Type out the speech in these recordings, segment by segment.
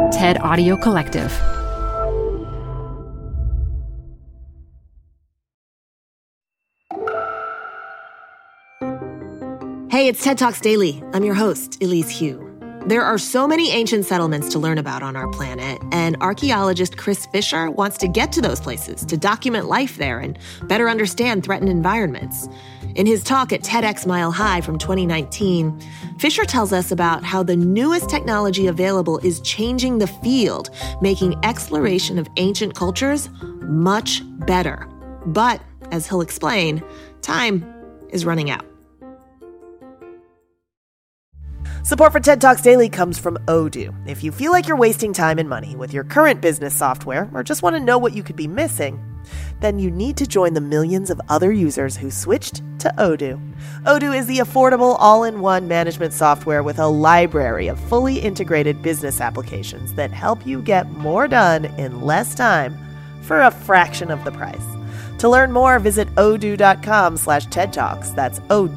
TED Audio Collective. Hey, it's TED Talks Daily. I'm your host, Elise Hu. There are so many ancient settlements to learn about on our planet, and archaeologist Chris Fisher wants to get to those places to document life there and better understand threatened environments. In his talk at TEDx Mile High from 2019, Fisher tells us about how the newest technology available is changing the field, making exploration of ancient cultures much better. But, as he'll explain, time is running out. Support for TED Talks Daily comes from Odoo. If you feel like you're wasting time and money with your current business software or just want to know what you could be missing, then you need to join the millions of other users who switched to Odoo. Odoo is the affordable all-in-one management software with a library of fully integrated business applications that help you get more done in less time for a fraction of the price. To learn more, visit odoo.com/TED Talks. That's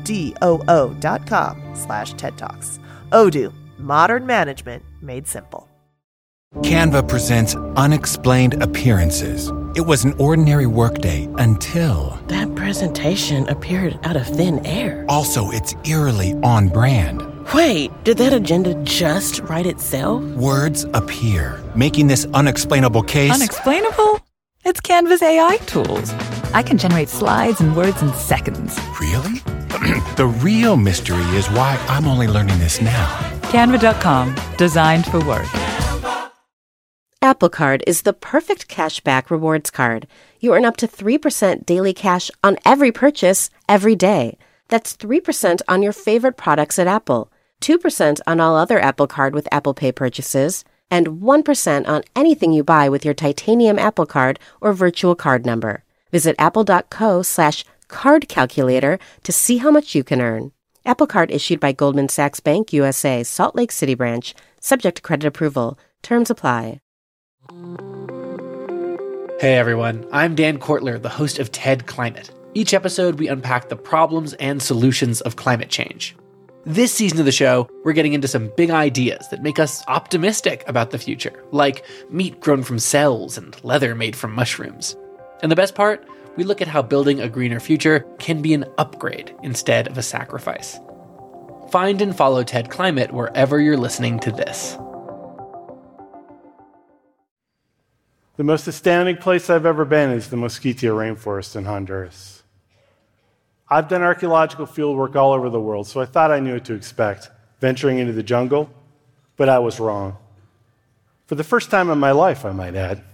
ODOO.com/TED Talks. Odoo, modern management made simple. Canva presents Unexplained Appearances. It was an ordinary workday until... That presentation appeared out of thin air. Also, it's eerily on brand. Wait, did that agenda just write itself? Words appear, making this unexplainable case... Unexplainable? It's Canva's AI tools. I can generate slides and words in seconds. Really? The real mystery is why I'm only learning this now. Canva.com, designed for work. Apple Card is the perfect cashback rewards card. You earn up to 3% daily cash on every purchase, every day. That's 3% on your favorite products at Apple, 2% on all other Apple Card with Apple Pay purchases, and 1% on anything you buy with your titanium Apple Card or virtual card number. Visit apple.co/card calculator to see how much you can earn. Apple Card issued by Goldman Sachs Bank USA, Salt Lake City branch, subject to credit approval. Terms apply. Hey everyone, I'm Dan Kortler, the host of TED Climate. Each episode we unpack the problems and solutions of climate change. This season of the show, we're getting into some big ideas that make us optimistic about the future, like meat grown from cells and leather made from mushrooms. And the best part? We look at how building a greener future can be an upgrade instead of a sacrifice. Find and follow TED Climate wherever you're listening to this. The most astounding place I've ever been is the Mosquitia rainforest in Honduras. I've done archaeological fieldwork all over the world, so I thought I knew what to expect, venturing into the jungle, but I was wrong. For the first time in my life, I might add.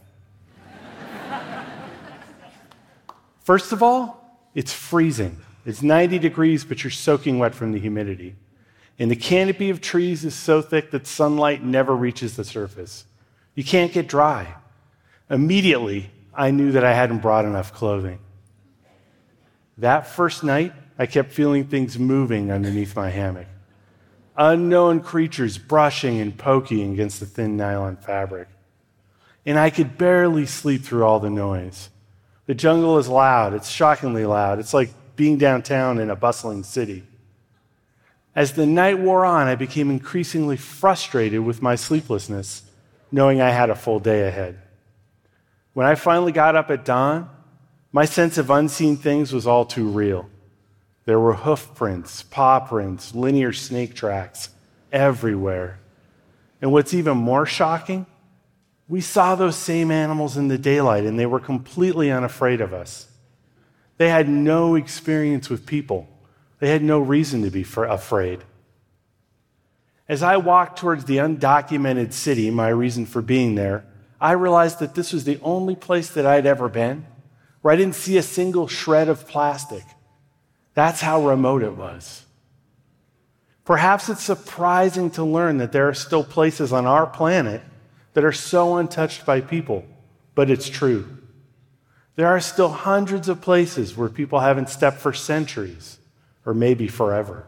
First of all, it's freezing. It's 90 degrees, but you're soaking wet from the humidity. And the canopy of trees is so thick that sunlight never reaches the surface. You can't get dry. Immediately, I knew that I hadn't brought enough clothing. That first night, I kept feeling things moving underneath my hammock. Unknown creatures brushing and poking against the thin nylon fabric. And I could barely sleep through all the noise. The jungle is loud. It's shockingly loud. It's like being downtown in a bustling city. As the night wore on, I became increasingly frustrated with my sleeplessness, knowing I had a full day ahead. When I finally got up at dawn, my sense of unseen things was all too real. There were hoof prints, paw prints, linear snake tracks everywhere. And what's even more shocking, we saw those same animals in the daylight, and they were completely unafraid of us. They had no experience with people. They had no reason to be afraid. As I walked towards the undocumented city, my reason for being there, I realized that this was the only place that I'd ever been where I didn't see a single shred of plastic. That's how remote it was. Perhaps it's surprising to learn that there are still places on our planet that are so untouched by people, but it's true. There are still hundreds of places where people haven't stepped for centuries, or maybe forever.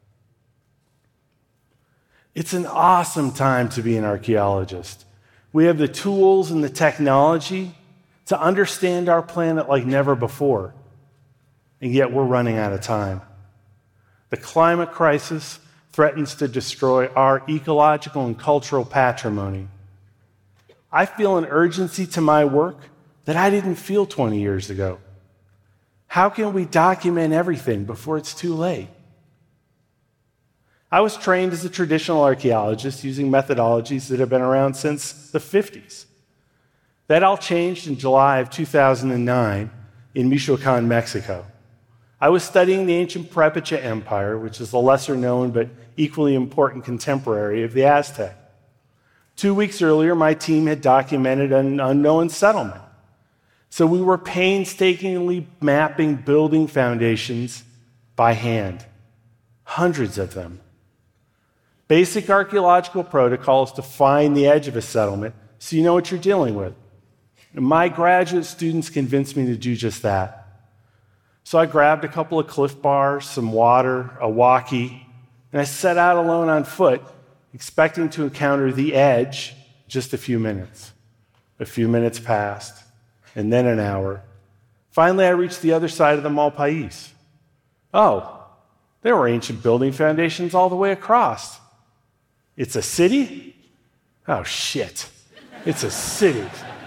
It's an awesome time to be an archaeologist. We have the tools and the technology to understand our planet like never before, and yet we're running out of time. The climate crisis threatens to destroy our ecological and cultural patrimony. I feel an urgency to my work that I didn't feel 20 years ago. How can we document everything before it's too late? I was trained as a traditional archaeologist using methodologies that have been around since the 50s. That all changed in July of 2009 in Michoacan, Mexico. I was studying the ancient Purépecha Empire, which is the lesser known but equally important contemporary of the Aztec. 2 weeks earlier, my team had documented an unknown settlement. So we were painstakingly mapping building foundations by hand, hundreds of them. Basic archaeological protocol is to find the edge of a settlement so you know what you're dealing with. And my graduate students convinced me to do just that. So I grabbed a couple of Cliff Bars, some water, a walkie, and I set out alone on foot, expecting to encounter the edge in just a few minutes. A few minutes passed, and then an hour. Finally, I reached the other side of the Malpais. Oh, there were ancient building foundations all the way across. It's a city? Oh, shit. It's a city.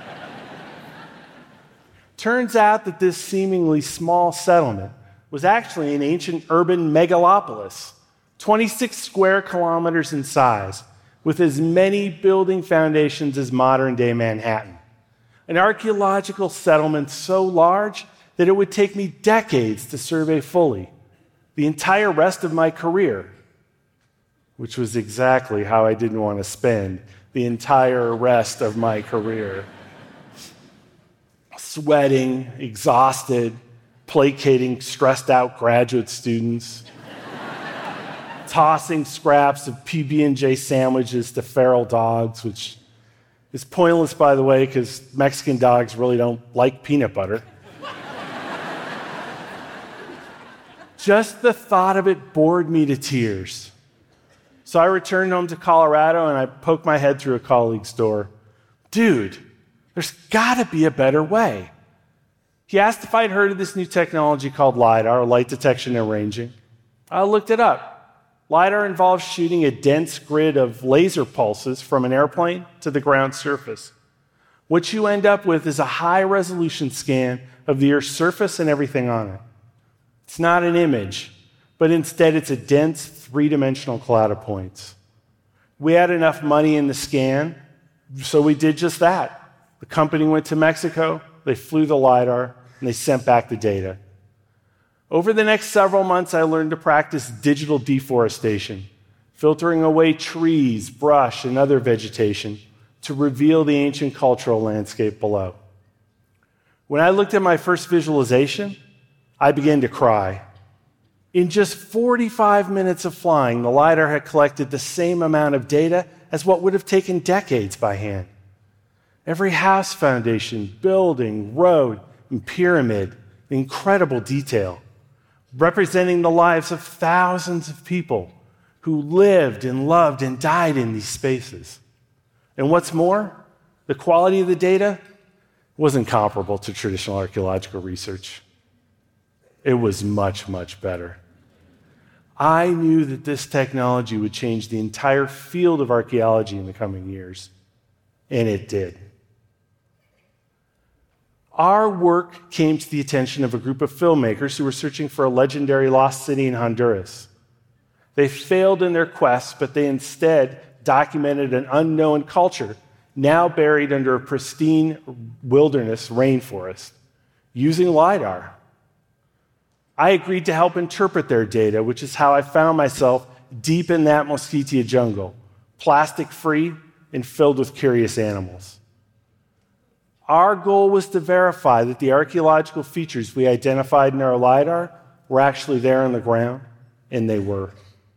Turns out that this seemingly small settlement was actually an ancient urban megalopolis, 26 square kilometers in size, with as many building foundations as modern-day Manhattan. An archaeological settlement so large that it would take me decades to survey fully, the entire rest of my career, which was exactly how I didn't want to spend the entire rest of my career. Sweating, exhausted, placating stressed out graduate students, tossing scraps of PB&J sandwiches to feral dogs, which is pointless, by the way, because Mexican dogs really don't like peanut butter. Just the thought of it bored me to tears. So I returned home to Colorado and I poked my head through a colleague's door. Dude, there's got to be a better way. He asked if I'd heard of this new technology called LiDAR, light detection and ranging. I looked it up. LiDAR involves shooting a dense grid of laser pulses from an airplane to the ground surface. What you end up with is a high-resolution scan of the Earth's surface and everything on it. It's not an image, but instead it's a dense, three-dimensional cloud of points. We had enough money in the scan, so we did just that. The company went to Mexico, they flew the LiDAR, and they sent back the data. Over the next several months, I learned to practice digital deforestation, filtering away trees, brush, and other vegetation to reveal the ancient cultural landscape below. When I looked at my first visualization, I began to cry. In just 45 minutes of flying, the LiDAR had collected the same amount of data as what would have taken decades by hand. Every house foundation, building, road, and pyramid, incredible detail, representing the lives of thousands of people who lived and loved and died in these spaces. And what's more, the quality of the data wasn't comparable to traditional archaeological research. It was much, much better. I knew that this technology would change the entire field of archaeology in the coming years, and it did. Our work came to the attention of a group of filmmakers who were searching for a legendary lost city in Honduras. They failed in their quest, but they instead documented an unknown culture now buried under a pristine wilderness rainforest using LiDAR. I agreed to help interpret their data, which is how I found myself deep in that Mosquitia jungle, plastic-free and filled with curious animals. Our goal was to verify that the archaeological features we identified in our LiDAR were actually there on the ground, and they were.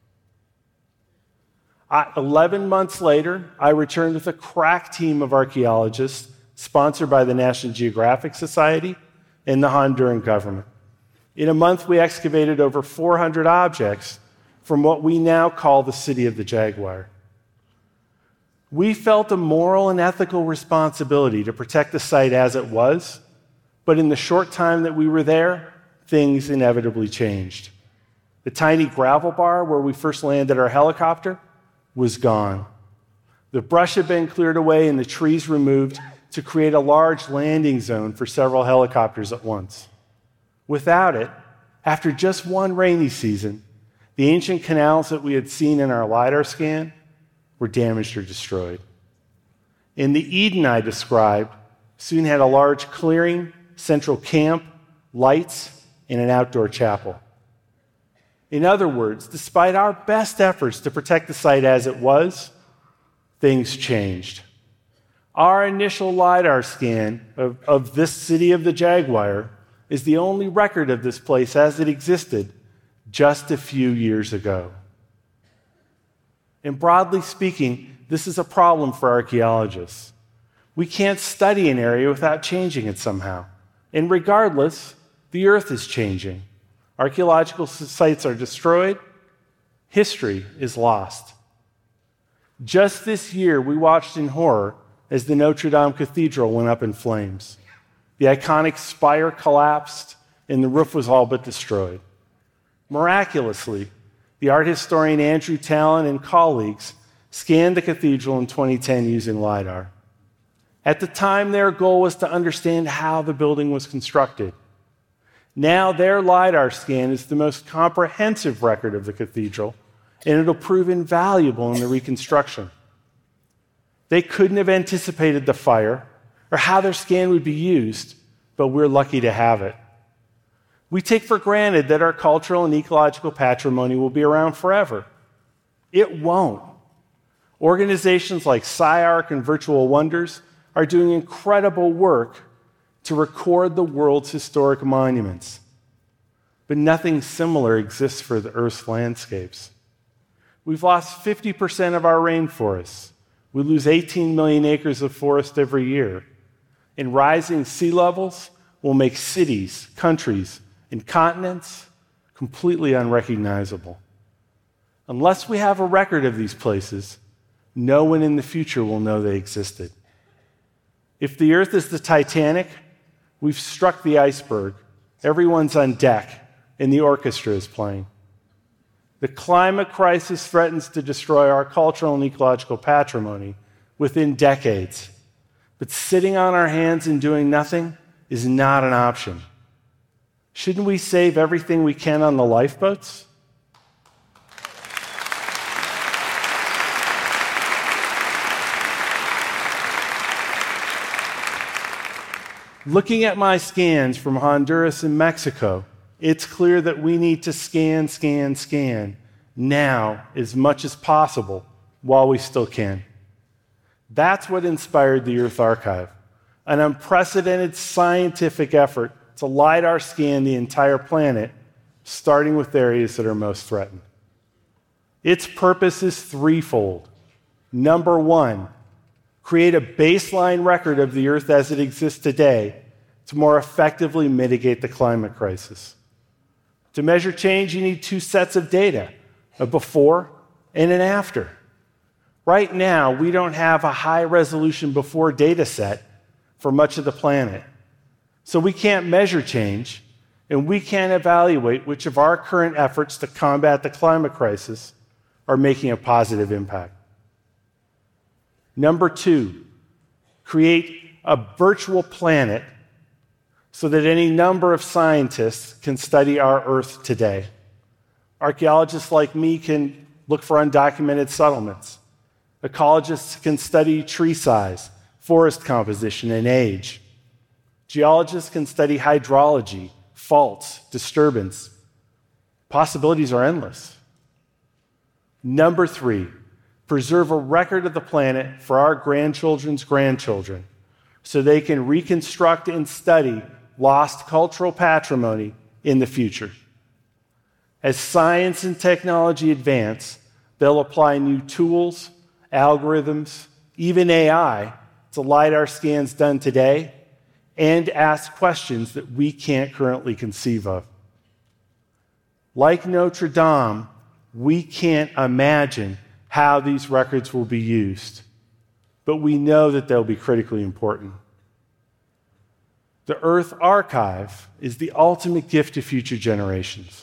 11 months later, I returned with a crack team of archaeologists sponsored by the National Geographic Society and the Honduran government. In a month, we excavated over 400 objects from what we now call the City of the Jaguar. We felt a moral and ethical responsibility to protect the site as it was, but in the short time that we were there, things inevitably changed. The tiny gravel bar where we first landed our helicopter was gone. The brush had been cleared away and the trees removed to create a large landing zone for several helicopters at once. Without it, after just one rainy season, the ancient canals that we had seen in our LiDAR scan were damaged or destroyed. And the Eden I described soon had a large clearing, central camp, lights, and an outdoor chapel. In other words, despite our best efforts to protect the site as it was, things changed. Our initial LiDAR scan of this city of the Jaguar is the only record of this place as it existed just a few years ago. And broadly speaking, this is a problem for archaeologists. We can't study an area without changing it somehow. And regardless, the earth is changing. Archaeological sites are destroyed. History is lost. Just this year, we watched in horror as the Notre Dame Cathedral went up in flames. The iconic spire collapsed, and the roof was all but destroyed. Miraculously, the art historian Andrew Tallon and colleagues scanned the cathedral in 2010 using LiDAR. At the time, their goal was to understand how the building was constructed. Now, their LiDAR scan is the most comprehensive record of the cathedral, and it'll prove invaluable in the reconstruction. They couldn't have anticipated the fire or how their scan would be used, but we're lucky to have it. We take for granted that our cultural and ecological patrimony will be around forever. It won't. Organizations like SciArc and Virtual Wonders are doing incredible work to record the world's historic monuments. But nothing similar exists for the Earth's landscapes. We've lost 50% of our rainforests. We lose 18 million acres of forest every year. And rising sea levels will make cities, countries, and continents completely unrecognizable. Unless we have a record of these places, no one in the future will know they existed. If the Earth is the Titanic, we've struck the iceberg. Everyone's on deck, and the orchestra is playing. The climate crisis threatens to destroy our cultural and ecological patrimony within decades. But sitting on our hands and doing nothing is not an option. Shouldn't we save everything we can on the lifeboats? Looking at my scans from Honduras and Mexico, it's clear that we need to scan now as much as possible while we still can. That's what inspired the Earth Archive, an unprecedented scientific effort to LiDAR scan the entire planet, starting with areas that are most threatened. Its purpose is threefold. Number one, create a baseline record of the Earth as it exists today to more effectively mitigate the climate crisis. To measure change, you need two sets of data, a before and an after. Right now, we don't have a high-resolution before data set for much of the planet. So we can't measure change, and we can't evaluate which of our current efforts to combat the climate crisis are making a positive impact. Number two, create a virtual planet so that any number of scientists can study our Earth today. Archaeologists like me can look for undocumented settlements. Ecologists can study tree size, forest composition, and age. Geologists can study hydrology, faults, disturbance. Possibilities are endless. Number three, preserve a record of the planet for our grandchildren's grandchildren so they can reconstruct and study lost cultural patrimony in the future. As science and technology advance, they'll apply new tools, algorithms, even AI to LiDAR scans done today and ask questions that we can't currently conceive of. Like Notre Dame, we can't imagine how these records will be used, but we know that they'll be critically important. The Earth Archive is the ultimate gift to future generations.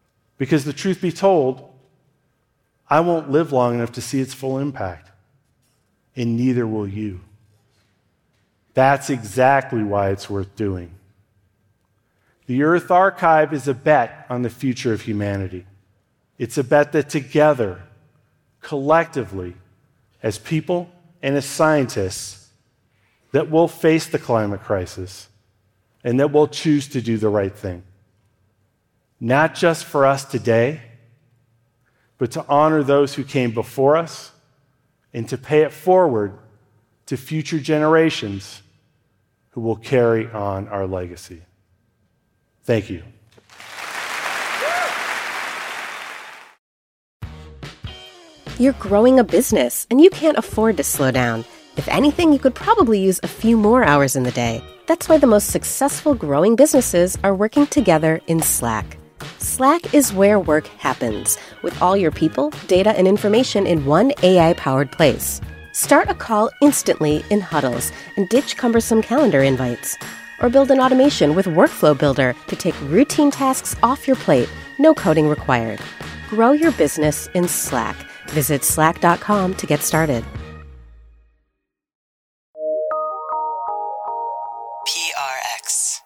Because the truth be told, I won't live long enough to see its full impact. and neither will you. That's exactly why it's worth doing. The Earth Archive is a bet on the future of humanity. It's a bet that together, collectively, as people and as scientists, that we'll face the climate crisis and that we'll choose to do the right thing. Not just for us today, but to honor those who came before us and to pay it forward to future generations who will carry on our legacy. Thank you. You're growing a business, and you can't afford to slow down. If anything, you could probably use a few more hours in the day. That's why the most successful growing businesses are working together in Slack. Slack is where work happens, with all your people, data, and information in one AI-powered place. Start a call instantly in huddles and ditch cumbersome calendar invites. Or build an automation with Workflow Builder to take routine tasks off your plate, no coding required. Grow your business in Slack. Visit slack.com to get started. PRX.